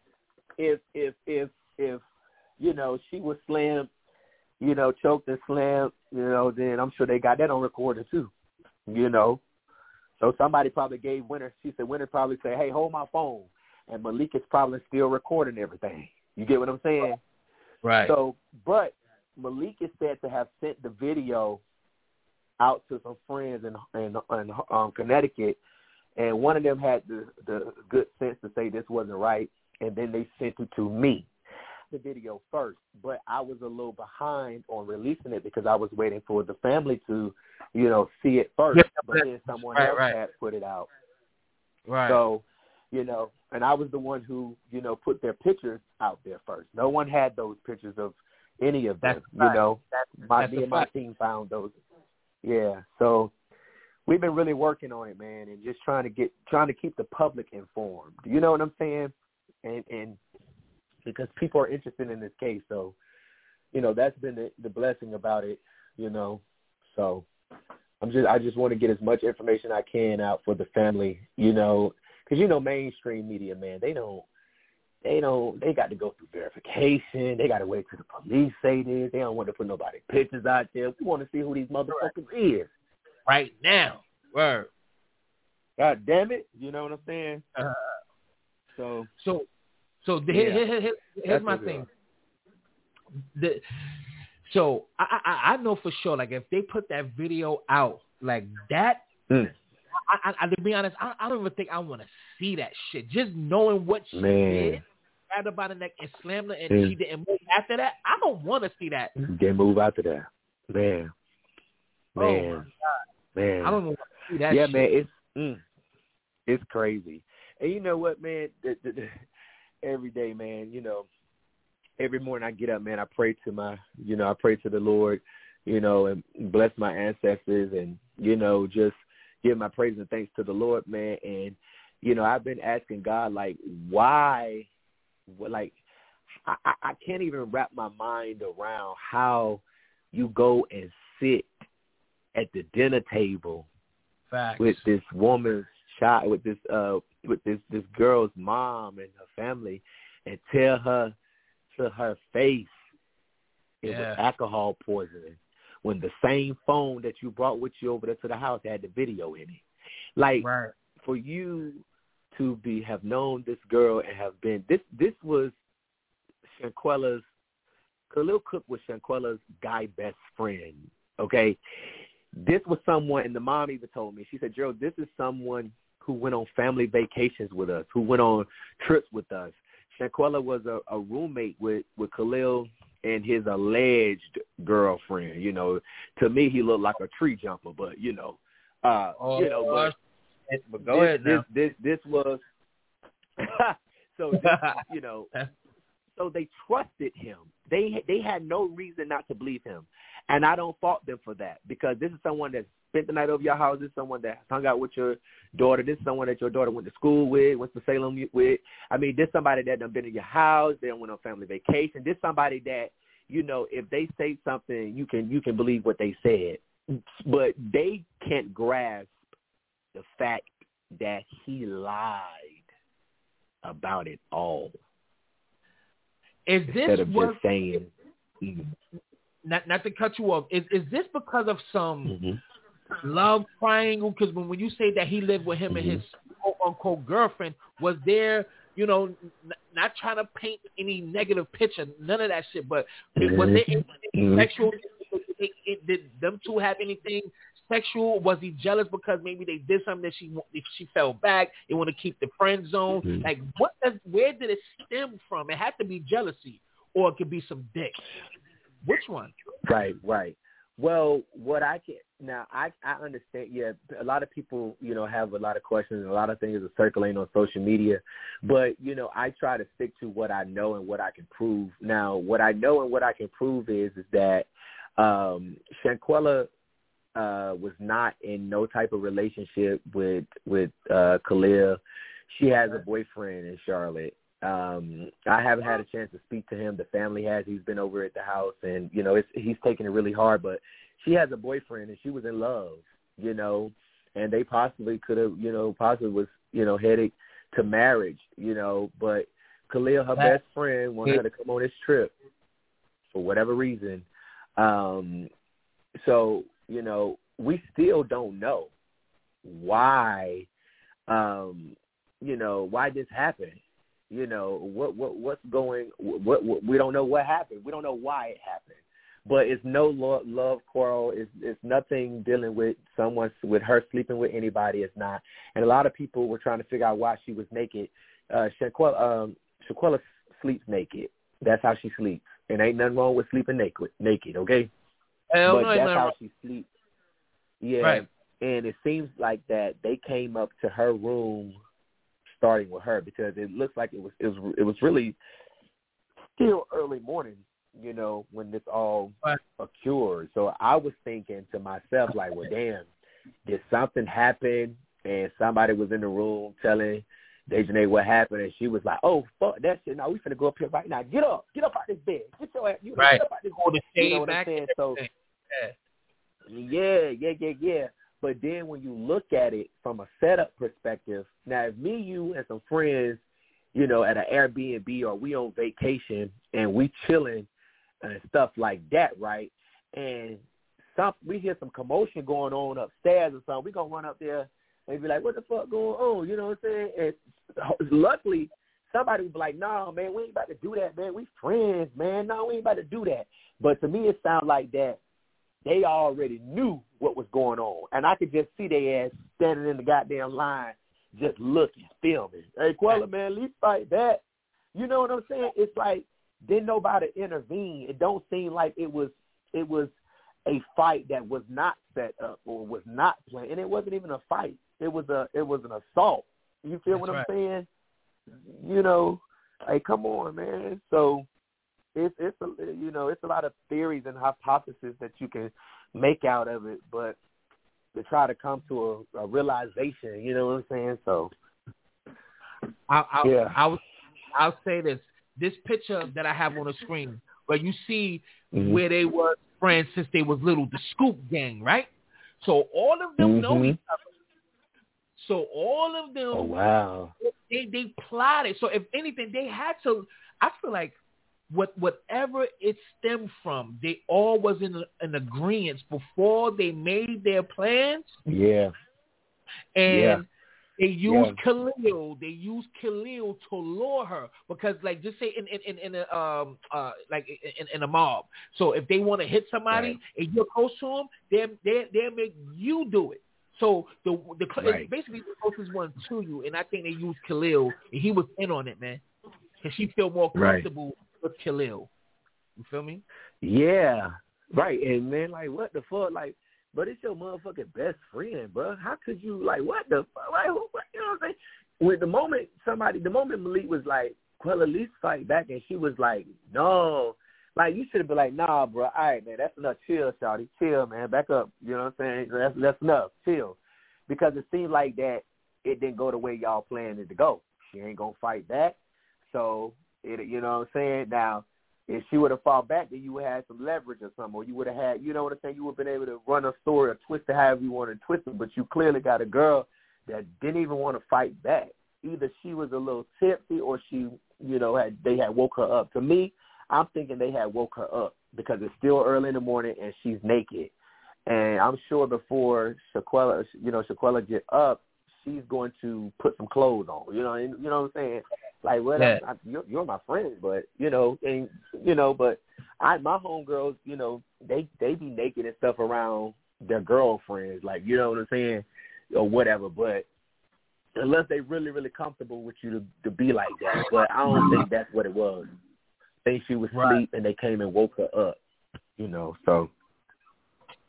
if, if, if, if, you know, she was slammed, you know, choked and slammed, you know, then I'm sure they got that on recording too, you know. So somebody probably gave Winter, she said Winter probably said, hey, hold my phone. And Malik is probably still recording everything. You get what I'm saying? Right. So, but Malik is said to have sent the video out to some friends in, in, in um, Connecticut, and one of them had the, the good sense to say this wasn't right, and then they sent it to me, the video first. But I was a little behind on releasing it because I was waiting for the family to, you know, see it first. Yeah, but then someone right, else right. had put it out. Right. So, you know, and I was the one who, you know, put their pictures out there first. No one had those pictures of any of them, That's you know. That's, my, that's me and my team found those. Yeah, so we've been really working on it, man, and just trying to get, trying to keep the public informed. You know what I'm saying? And, and because people are interested in this case, so, you know, that's been the, the blessing about it, you know. So I'm just, I just want to get as much information I can out for the family, you know, because, you know, mainstream media, man, they don't, they don't, they got to go through verification. They got to wait till the police say this. They don't want to put nobody pictures out there. We want to see who these motherfuckers is. Right now. Word. God damn it. You know what I'm saying? Uh, so, so, so the, yeah. here, here, here, here's my thing. The, so I, I, I know for sure, like, if they put that video out like that, mm. I, I, to be honest, I, I don't even think I want to see that shit. Just knowing what she Man. did, grabbed her by the neck and slammed her, and mm. she didn't move after that. I don't want to see that. Didn't move after that, man. Man, oh man. I don't want to see that. Yeah, shit. man, it's mm, it's crazy. And you know what, man? The, the, the, every day, man. You know, every morning I get up, man. I pray to my, you know, I pray to the Lord, you know, and bless my ancestors, and you know, just give my praise and thanks to the Lord, man. And, you know, I've been asking God, like, why, like, I, I can't even wrap my mind around how you go and sit at the dinner table Facts. with this woman's child, with this, uh, with this, this girl's mom and her family, and tell her to her face it yeah. was alcohol poisoning, when the same phone that you brought with you over there to the house had the video in it. Like, right. for you to be have known this girl and have been, this this was Shanquella's, Khalil Cook was Shanquella's guy best friend, okay? This was someone, and the mom even told me, she said, Gerald, this is someone who went on family vacations with us, who went on trips with us. Shanquella was a, a roommate with, with Khalil and his alleged girlfriend. You know, to me, he looked like a tree jumper, but, you know, uh, oh, you know, but, but go this, ahead now. This, this, this was, so, this, you know, so they trusted him. They they had no reason not to believe him. And I don't fault them for that, because this is someone that spent the night over your house. This is someone that hung out with your daughter. This is someone that your daughter went to school with, went to Salem with. I mean, this is somebody that done been in your house. They went on family vacation. This is somebody that, you know, if they say something, you can you can believe what they said. But they can't grasp the fact that he lied about it all. Is this Instead of what, just saying, not not to cut you off, is is this because of some mm-hmm. love triangle? Because when, when you say that he lived with him mm-hmm. and his quote unquote girlfriend, was there, you know, n- not trying to paint any negative picture, none of that shit, but mm-hmm. was there anything mm-hmm. sexual? Did, did, did them two have anything sexual? Was he jealous because maybe they did something that she if she fell back? They want to keep the friend zone. Mm-hmm. Like, what? Does, where did it stem from? It had to be jealousy, or it could be some dick. Which one? Right, right. Well, what I can now, I I understand. Yeah, a lot of people, you know, have a lot of questions. And a lot of things are circulating on social media, but you know, I try to stick to what I know and what I can prove. Now, what I know and what I can prove is is that um, Shanquella uh, was not in no type of relationship with with uh, Khalil. She has a boyfriend in Charlotte. Um, I haven't had a chance to speak to him. The family has. He's been over at the house, and you know, it's, he's taking it really hard. But she has a boyfriend, and she was in love, you know, and they possibly could have, you know, possibly was, you know, headed to marriage, you know. But Khalil, her best friend, wanted her to come on this trip for whatever reason. Um, so you know, we still don't know why, um, you know, why this happened. You know, what what what's going? What, what we don't know what happened. We don't know why it happened. But it's no love, love quarrel. It's it's nothing dealing with someone with her sleeping with anybody. It's not. And a lot of people were trying to figure out why she was naked. Uh, Shanquella, um, Shanquella sleeps naked. That's how she sleeps. And ain't nothing wrong with sleeping naked. Naked, okay? Hell but no, that's how wrong. she sleeps. Yeah. Right. And it seems like that they came up to her room, starting with her, because it looks like it was it was it was really still early morning, you know, when this all occurred. So I was thinking to myself, like, well, damn, did something happen? And somebody was in the room telling Dejanay what happened, and she was like, oh, fuck that shit. Now we finna go up here right now. Get up. Get up out this bed. Get your ass. You right. Get up out this Hold bed. the You know what back I'm saying? So, yeah, yeah, yeah, yeah. But then when you look at it from a setup perspective, now if me, you, and some friends, you know, at an Airbnb or we on vacation and we chilling and stuff like that, right? And some we hear some commotion going on upstairs or something, we gonna run up there and be like, what the fuck going on? You know what I'm saying? And luckily, somebody would be like, no, man, we ain't about to do that, man. We friends, man. No, we ain't about to do that. But to me, it sounds like that they already knew what was going on. And I could just see their ass standing in the goddamn line just looking, filming. Hey, Quella, man, at least fight that. You know what I'm saying? It's like, didn't nobody intervene. It don't seem like it was it was a fight that was not set up or was not planned. And it wasn't even a fight. It was a it was an assault. You feel That's what I'm right. saying? You know, hey, come on, man. So it's it's a you know it's a lot of theories and hypotheses that you can make out of it, but to try to come to a, a realization, you know what I'm saying? So I'll, I'll, yeah, I'll I'll say this: this picture that I have on the screen, where you see mm-hmm. where they were friends since they was little, the Scoop Gang, right? So all of them mm-hmm. know each other. So all of them, oh wow, they they plotted. So if anything, they had to. I feel like what whatever it stemmed from, they all was in an agreement before they made their plans. Yeah, and yeah. they used yeah. Khalil. They used Khalil to lure her because, like, just say in in in, in a um uh like in, in a mob. So if they want to hit somebody Right. and you're close to them, they they they make you do it. So the the Right. it's basically the closest one to you, and I think they used Khalil, and he was in on it, man, because she feel more comfortable Right. with Khalil. You feel me? Yeah, right. And man, like, what the fuck, like, but it's your motherfucking best friend, bro. How could you, like, what the fuck, like, who, what, you know what I'm saying? With the moment somebody, the moment Malik was like, well, at least fight back, and she was like, no. Like, you should have been like, nah, bro, all right, man, that's enough. Chill, shawty. Chill, man. Back up. You know what I'm saying? That's, that's enough. Chill. Because it seemed like that it didn't go the way y'all planned it to go. She ain't going to fight back. So, it, you know what I'm saying? Now, if she would have fought back, then you would have had some leverage or something. Or you would have had, you know what I'm saying? You would have been able to run a story or twist it however you want to twist it. But you clearly got a girl that didn't even want to fight back. Either she was a little tipsy or she, you know, had they had woke her up. To me, I'm thinking they had woke her up because it's still early in the morning and she's naked. And I'm sure before Shaquella, you know, Shaquella get up, she's going to put some clothes on. You know, you know what I'm saying? Like, well, Yeah. I, I, you're, you're my friend, but you know, and you know, but I, my homegirls, you know, they they be naked and stuff around their girlfriends, like, you know what I'm saying, or whatever. But unless they really, really comfortable with you to, to be like that, but I don't think that's what it was. I think she was Right. asleep and they came and woke her up, you know. So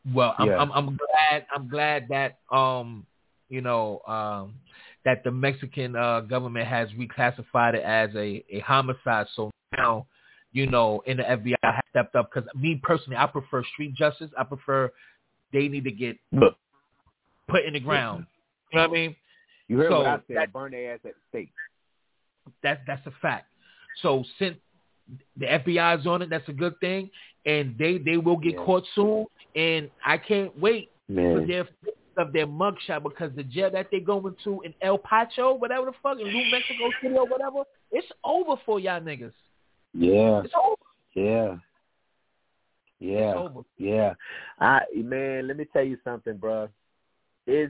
Well, I'm, Yeah. I'm I'm glad I'm glad that um you know um that the Mexican uh, government has reclassified it as a, a homicide. So now, you know, in the F B I has stepped up, because me personally, I prefer street justice. I prefer they need to get put in the ground. You know what I mean? You heard so what I said. That, burn their ass at the stake. That that's a fact. So since the F B I is on it, that's a good thing, and they, they will get Yeah. caught soon. And I can't wait Man. for their of their mugshot, because the jail that they going to in El Pacho, whatever the fuck, in New Mexico City or whatever, it's over for y'all niggas. Yeah. It's over. Yeah. Yeah. It's over. Yeah. I man, let me tell you something, bro. It's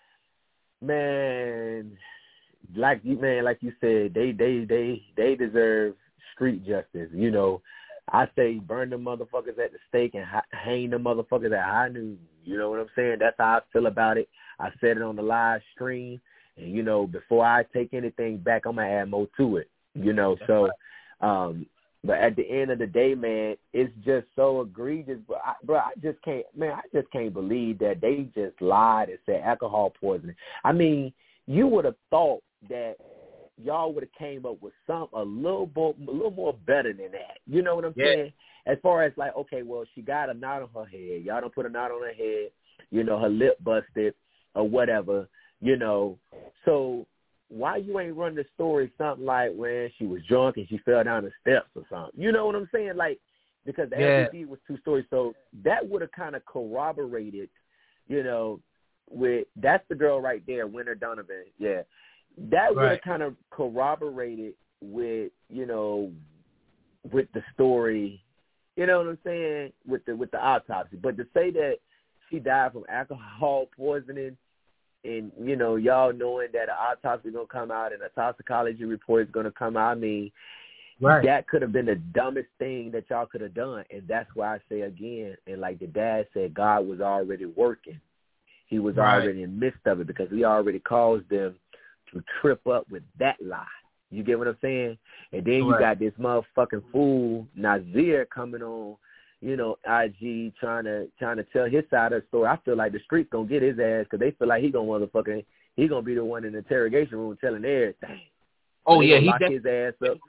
man, like you man, like you said, they they they they deserve street justice. You know, I say burn them motherfuckers at the stake and ha- hang them motherfuckers at high noon. You know what I'm saying? That's how I feel about it. I said it on the live stream, and you know, before I take anything back, I'm gonna add more to it. You know, so. Um, But at the end of the day, man, it's just so egregious. But I, bro, I just can't, man, I just can't believe that they just lied and said alcohol poisoning. I mean, you would have thought that y'all would have came up with some a little more, a little more better than that. You know what I'm yeah. saying? As far as like, okay, well, she got a knot on her head. Y'all don't put a knot on her head. You know, her lip busted or whatever. You know, so. Why you ain't run the story something like when she was drunk and she fell down the steps or something? You know what I'm saying? Like, because the yeah. L B D was two stories. So that would have kind of corroborated, you know, with, that's the girl right there, Winter Donovan. Yeah. That would have Right. kind of corroborated with, you know, with the story, you know what I'm saying, with the, with the autopsy. But to say that she died from alcohol poisoning, and, you know, y'all knowing that an autopsy is going to come out and a toxicology report is going to come out, I mean, right. that could have been the dumbest thing that y'all could have done. And that's why I say again, and like the dad said, God was already working. He was Right. already in the midst of it, because he already caused them to trip up with that lie. You get what I'm saying? And then you Right. got this motherfucking fool, Nazir, coming on, you know, I G trying to trying to tell his side of the story. I feel like the streets gonna get his ass, because they feel like he gonna motherfucking he gonna be the one in the interrogation room telling everything. Oh they yeah, gonna he lock def- his ass up.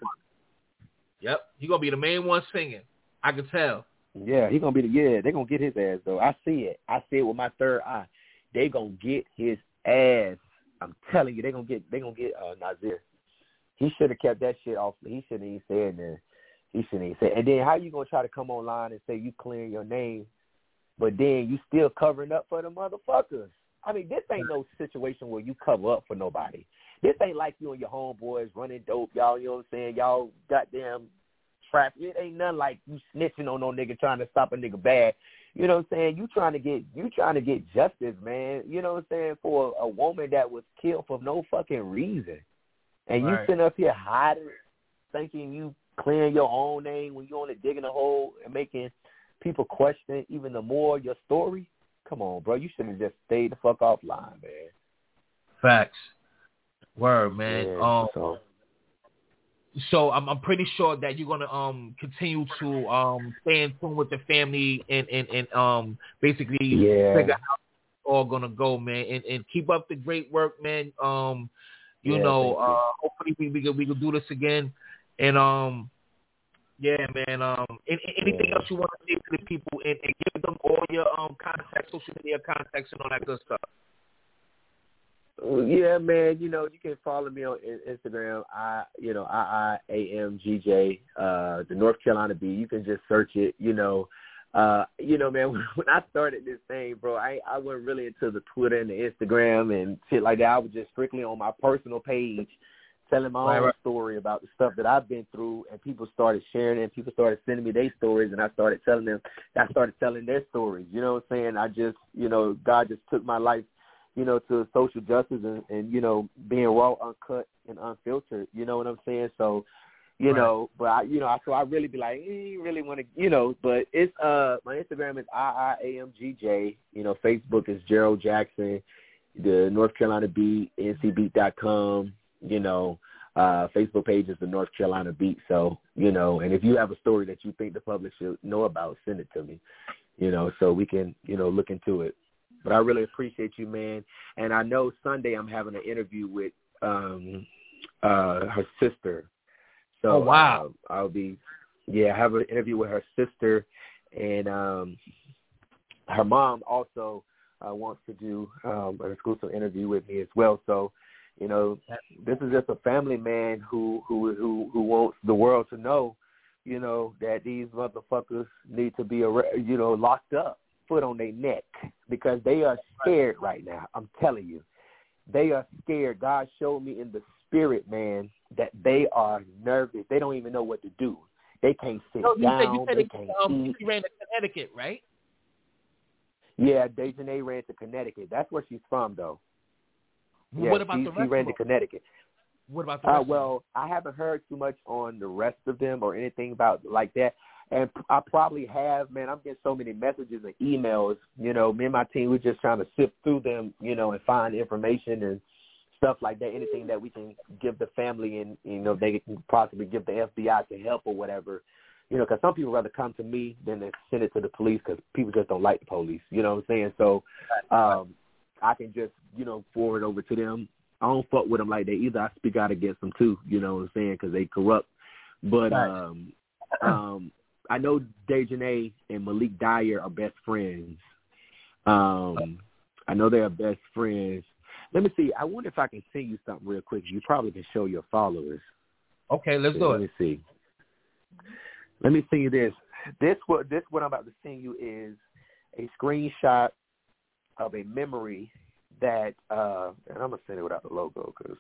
Yep, he gonna be the main one singing. I can tell. Yeah, he gonna be the yeah. They gonna get his ass though. I see it. I see it with my third eye. They gonna get his ass. I'm telling you, they gonna get they gonna get uh, Nazir. He should have kept that shit off. He shouldn't even said that. He shouldn't even say. And then how you gonna try to come online and say you clearing your name, but then you still covering up for the motherfuckers? I mean, this ain't no situation where you cover up for nobody. This ain't like you and your homeboys running dope, y'all. You know what I'm saying? Y'all goddamn trap. It ain't nothing like you snitching on no nigga trying to stop a nigga bad. You know what I'm saying? You trying to get you trying to get justice, man. You know what I'm saying? For a, a woman that was killed for no fucking reason, and you Right. sitting up here hiding, thinking you clearing your own name when you only digging a hole and making people question even the more your story. Come on, bro. You should have just stayed the fuck offline, man. Facts. Word, man. Yeah, um, so. So I'm I'm pretty sure that you're gonna um continue to um stay in tune with the family and and, and um basically Yeah. figure out how it's all gonna go, man, and, and keep up the great work, man. Um, you Yeah, know, thank you. uh, hopefully we we can we can do this again, and um, yeah, man. Um, and, and anything Yeah. else you want to say to the people, and, and give them all your um contacts, social media contacts, and all that good stuff. Yeah, man. You know, you can follow me on Instagram. I, you know, I I A M G J, uh, the North Carolina B. You can just search it. You know, uh, you know, man. When I started this thing, bro, I I wasn't really into the Twitter and the Instagram and shit like that. I was just strictly on my personal page, telling my Right, own right. story about the stuff that I've been through, and people started sharing it, and people started sending me their stories, and I started telling them. I started telling their stories. You know what I'm saying? I just, you know, God just took my life, you know, to social justice and, and, you know, being raw, uncut, and unfiltered. You know what I'm saying? So, you Right. know, but I, you know, I, so I really be like, eh, you really want to, you know, but it's, uh, my Instagram is I I A M G J. You know, Facebook is Gerald Jackson, the North Carolina Beat, N C beat dot com, you know, uh, Facebook page is the North Carolina Beat. So, you know, and if you have a story that you think the public should know about, send it to me. you know, so we can, you know, look into it. But I really appreciate you, man. And I know Sunday I'm having an interview with um, uh, her sister. So oh, wow. uh, I'll be, yeah, I have an interview with her sister, and um, her mom also uh, wants to do um, an exclusive interview with me as well. So, you know, this is just a family man who who who, who wants the world to know, you know, that these motherfuckers need to be, you know, locked up, foot on their neck, because they are scared right now. I'm telling you, they are scared. God showed me in the spirit, man, that they are nervous. They don't even know what to do. They can't sit no, you down. Said, you said they it, can't um, eat. She ran to Connecticut, right? Yeah, Dejanay ran to Connecticut. That's where she's from, though. Well, yeah, what about she, the rest she ran of to them? Connecticut. What about the rest Uh, of well, I haven't heard too much on the rest of them or anything about like that. And I probably have, man, I'm getting so many messages and emails. You know, me and my team, we're just trying to sift through them, you know, and find information and stuff like that, anything that we can give the family and, you know, they can possibly give the F B I to help or whatever. You know, because some people rather come to me than they send it to the police because people just don't like the police. You know what I'm saying? So um, I can just, you know, forward over to them. I don't fuck with them like that either. I speak out against them too, you know what I'm saying, because they corrupt. But um, um, I know Dejanay and Malik Dyer are best friends. Um, I know they are best friends. Let me see. I wonder if I can send you something real quick. You probably can show your followers. Okay, let's do Let it. me see. Let me send you this. This what this what I'm about to send you is a screenshot of a memory that, uh, and I'm gonna send it without the logo because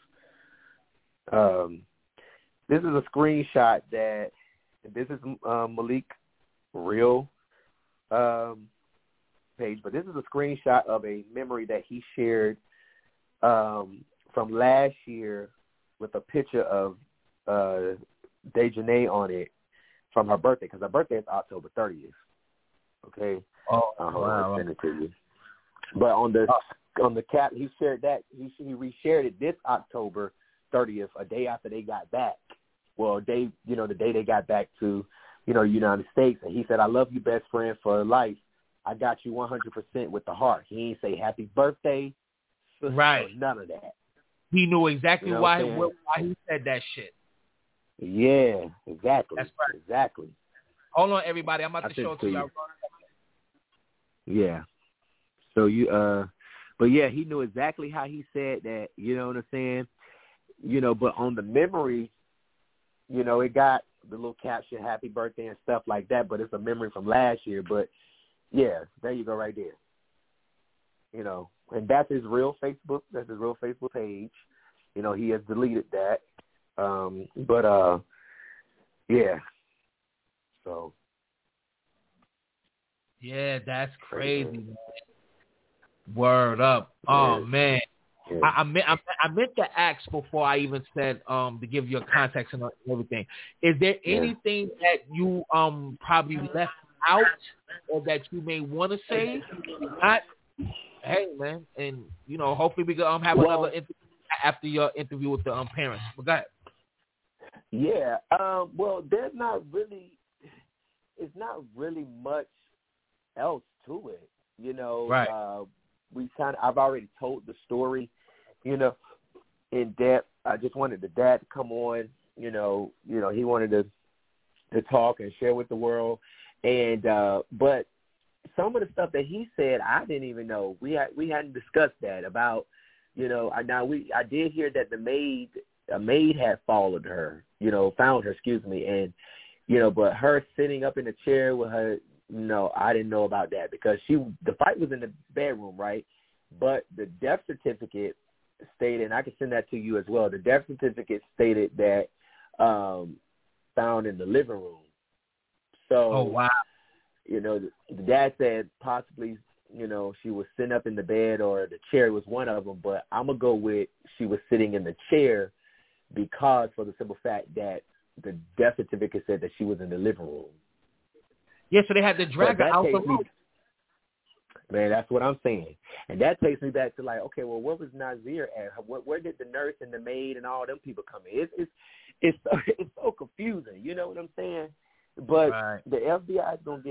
um, this is a screenshot that this is um, Malik real um, page, but this is a screenshot of a memory that he shared um, from last year with a picture of uh, Dejanay on it from her birthday, because her birthday is October thirtieth. Okay. Oh, uh, wow. I'll send it to you. But on the oh. on the cap, he shared that he he reshared it this October thirtieth, a day after they got back. Well, they you know the day they got back to you know United States, and he said, "I love you, best friend for life. I got you one hundred percent with the heart." He ain't say happy birthday, sister, right? None of that. He knew exactly you know why why he said that shit. Yeah, exactly. That's right. Exactly. Hold on, everybody. I'm about I to show it to you. y'all. Yeah. So you, uh, but yeah, he knew exactly how he said that. You know what I'm saying? You know, but on the memory, you know, it got the little caption, "Happy Birthday" and stuff like that. But it's a memory from last year. But yeah, there you go, right there. You know, and that's his real Facebook. That's his real Facebook page. You know, he has deleted that. Um, but, uh, yeah, so. Yeah, that's crazy, man. Word up. Oh, yeah. man. Yeah. I, I, meant, I, I meant to ask before I even said um, to give you a context and everything. Is there anything yeah. that you um probably left out or that you may want to say? Not, hey, man, and, you know, hopefully we can um, have well, another interview after your interview with the um, parents. But go ahead. Yeah, um, well, there's not really, it's not really much else to it, you know. Right. Uh, we kind of, I've already told the story, you know, in depth. I just wanted the dad to come on, you know, you know, he wanted to to talk and share with the world, and uh, but some of the stuff that he said, I didn't even know. We had, we hadn't discussed that about, you know. I now we I did hear that the maid. A maid had followed her, you know, found her, excuse me, and, you know, but her sitting up in the chair with her, no, I didn't know about that because she, the fight was in the bedroom, right? But the death certificate stated, and I can send that to you as well, the death certificate stated that um, found in the living room. So, oh, wow. You know, the, the dad said possibly, you know, she was sitting up in the bed or the chair was one of them, but I'm going to go with she was sitting in the chair because for the simple fact that the death certificate said that she was in the living room. Yeah, so they had to drag her out the room. Man, that's what I'm saying. And that takes me back to like, okay, well, where was Nazir at? Where, where did the nurse and the maid and all them people come in? It's it's it's so, it's so confusing. You know what I'm saying? But right. the F B I is gonna get it.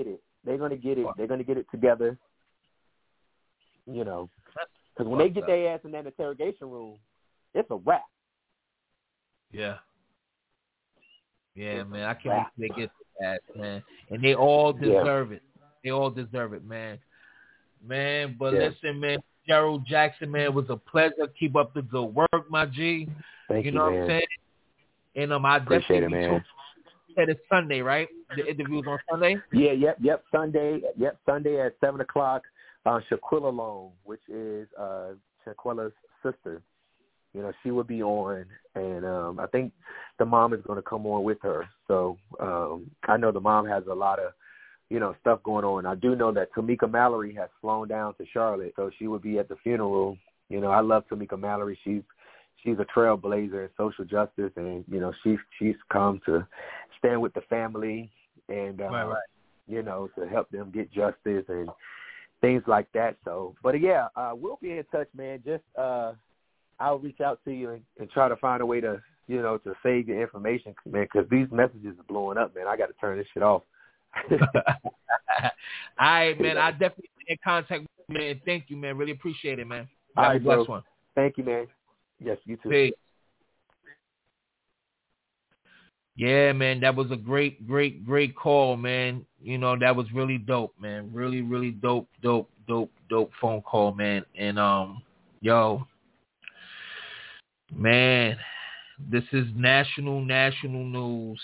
they're gonna get it. They're gonna get it together. You know, because when they get their ass in that interrogation room, it's a wrap. Yeah. Yeah, it's man. I can't believe they get that, man. And they all deserve yeah. it. They all deserve it, man. Man, but yeah. listen, man, Gerald Jackson, man, it was a pleasure. Keep up the good work, my G. Thank you you, know man. what I'm saying? And um, I Appreciate definitely it, man. said it's Sunday, right? The interview's on Sunday? Yeah, yep, yep. Sunday, yep, Sunday at seven o'clock. Uh, Shaquilla Long, which is uh, Shaquilla's sister. You know, she will be on, and um, I think the mom is going to come on with her. So um, I know the mom has a lot of, you know, stuff going on. I do know that Tamika Mallory has flown down to Charlotte, so she will be at the funeral. You know, I love Tamika Mallory. She's she's a trailblazer in social justice, and you know, she she's come to stand with the family and uh, right, right. you know, to help them get justice and things like that. So, but yeah, uh, we'll be in touch, man. Just uh, I'll reach out to you and, and try to find a way to, you know, to save your information, man, because these messages are blowing up, man. I got to turn this shit off. All right, man. I definitely be in contact with you, man. Thank you, man. Really appreciate it, man. All Have right, a blessed bro. one. Thank you, man. Yes, you too. Peace. Yeah, man, that was a great, great, great call, man. You know, that was really dope, man. Really, really dope, dope, dope, dope phone call, man. And, um, yo, man, this is national, national news.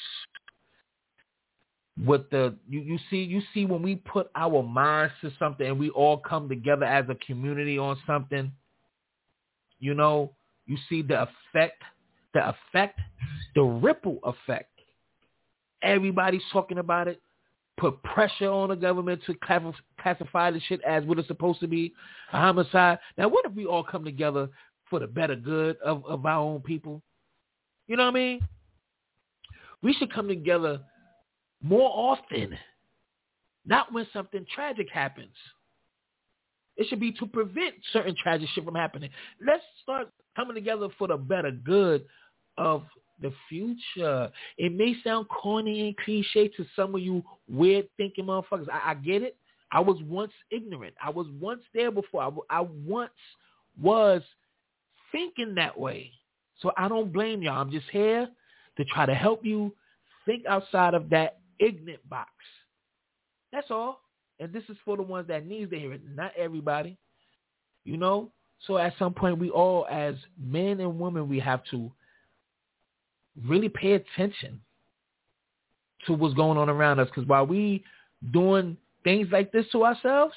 What the, you, you see, you see when we put our minds to something and we all come together as a community on something, you know, you see the effect, the effect, the ripple effect. Everybody's talking about it. Put pressure on the government to classify the shit as what it's supposed to be, a homicide. Now, what if we all come together for the better good of, of our own people? You know what I mean? We should come together more often, not when something tragic happens. It should be to prevent certain tragic shit from happening. Let's start coming together for the better good of the future. It may sound corny and cliche to some of you weird thinking motherfuckers. I, I get it. I was once ignorant. I was once there before. I, I once was thinking that way. So I don't blame y'all. I'm just here to try to help you think outside of that ignorant box. That's all. And this is for the ones that needs to hear it, not everybody. You know? So at some point, we all, as men and women, we have to really pay attention to what's going on around us. Because while we doing things like this to ourselves,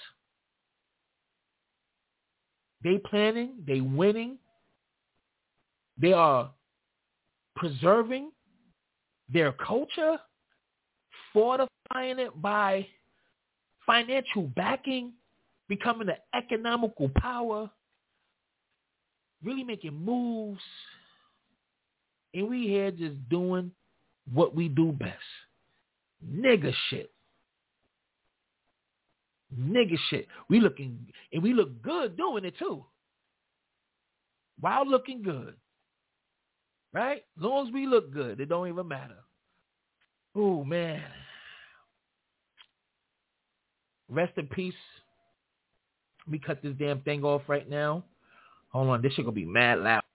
they planning, they winning, they are preserving their culture, fortifying it by financial backing, becoming an economical power, really making moves. And we here just doing what we do best. Nigga shit. Nigga shit. We looking, and we look good doing it too. While looking good. Right? As long as we look good, it don't even matter. Oh, man. Rest in peace. Let me cut this damn thing off right now. Hold on. This shit gonna be mad loud.